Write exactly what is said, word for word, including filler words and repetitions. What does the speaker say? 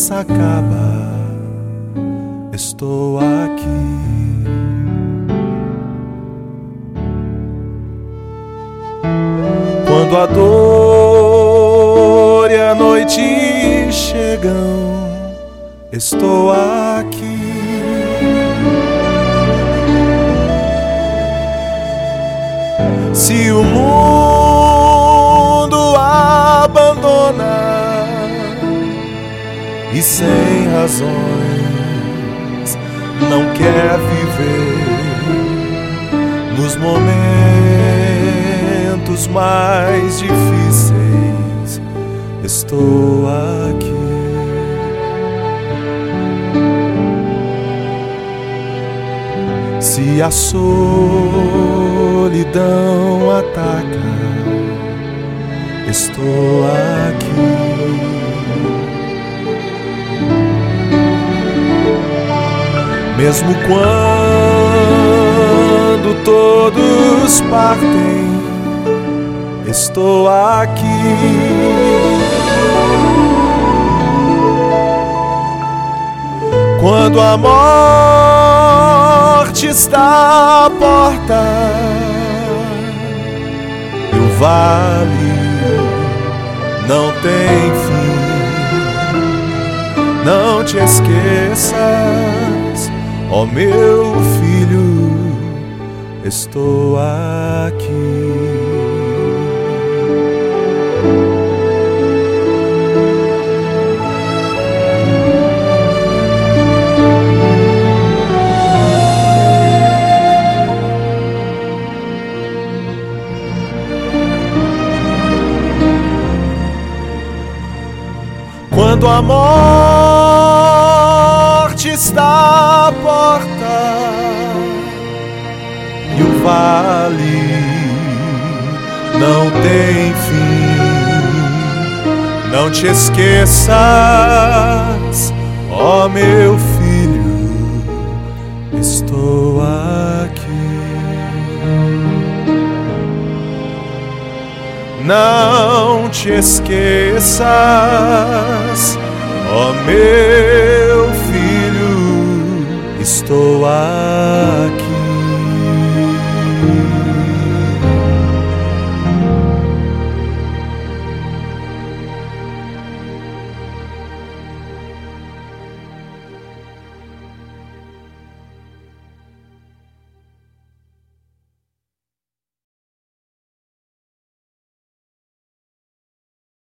desgraça acaba, estou aqui. Quando a dor e a noite chegam, estou aqui. Se o mundo abandona e sem razões não quer viver, nos momentos mais difíceis estou aqui. Se a solidão ataca, estou aqui. Mesmo quando todos partem, estou aqui. Quando a morte está à porta e o vale não tem fim, não te esqueças, ó meu filho, estou aqui. Quando a morte está à porta e o vale não tem fim, não te esqueças, ó meu filho, estou aqui. Não te esqueças, ó meu filho, estou aqui.